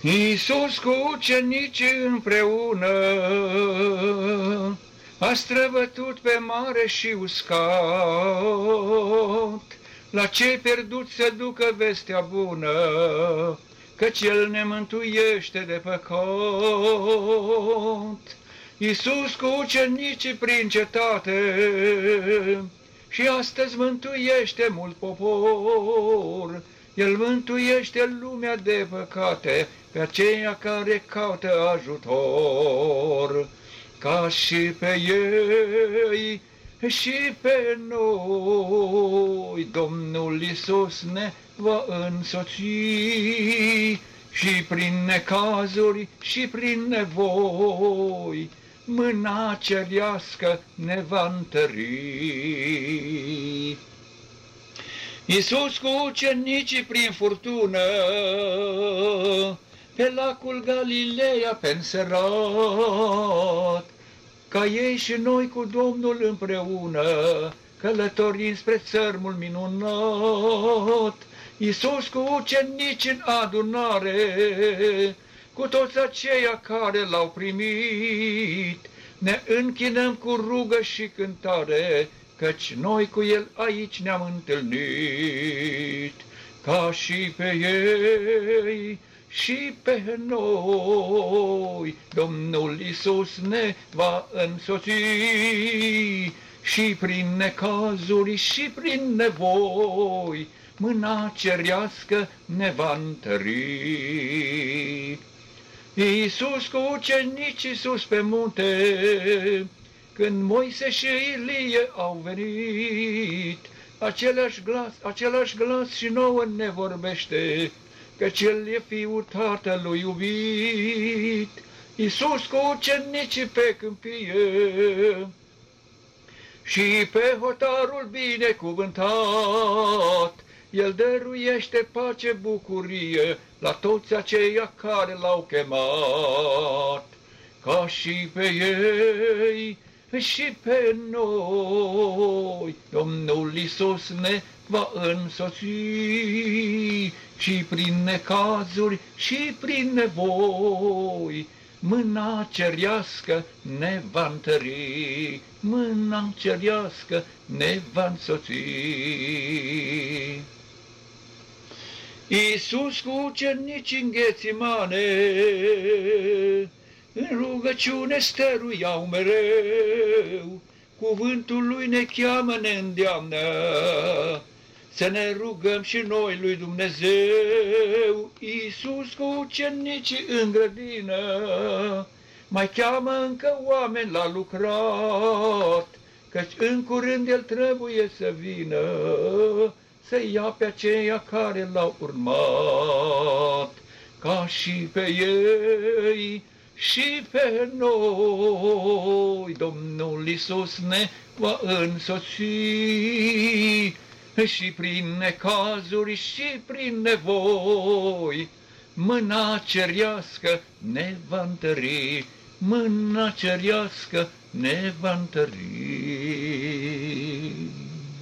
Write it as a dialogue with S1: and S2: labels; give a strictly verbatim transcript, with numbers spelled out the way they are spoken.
S1: Iisus cu ucenicii împreună a străbătut pe mare și uscat, la cei pierduți să ducă vestea bună, căci El ne mântuiește de păcat. Iisus cu ucenicii prin cetate și astăzi mântuiește mult popor. El mântuiește lumea de păcate pe aceia care caută ajutor, ca și pe ei și pe noi. Domnul Iisus ne va însoți și prin necazuri și prin nevoi, mâna cerească ne va întări. Iisus cu ucenicii prin furtună pe lacul Galileea pe-nserat, ca ei și noi cu Domnul împreună, călătorind spre țărmul minunat. Iisus cu ucenici în adunare, cu toți aceia care l-au primit, ne închinăm cu rugă și cântare, căci noi cu El aici ne-am întâlnit, ca și pe ei și pe noi. Domnul Iisus ne va însoți și prin necazuri și prin nevoi, mâna cerească ne va întări. Iisus cu ucenicii sus pe munte, când Moise și Ilie au venit, același glas, același glas și nouă ne vorbește, căci El e Fiul Tatălui iubit. Iisus cu ucenicii pe câmpie și pe hotarul binecuvântat, El dăruiește pace, bucurie la toți aceia care l-au chemat, ca și pe ei și pe noi. Domnul Iisus ne va însoți și prin necazuri și prin nevoi, mâna cerească ne va întări, mâna cerească ne va însoți. Iisus cu ucenicii în Ghețimane, în rugăciune stăruiau mereu, cuvântul Lui ne cheamă, ne îndeamnă, să ne rugăm și noi lui Dumnezeu. Iisus cu ucenicii în grădină mai cheamă încă oameni la lucrat, căci în curând El trebuie să vină să ia pe aceia care l-au urmat, ca și pe ei și pe noi. Domnul Iisus ne va însoți și prin necazuri și prin nevoi, mâna cerească ne va întări, mâna cerească ne va întări.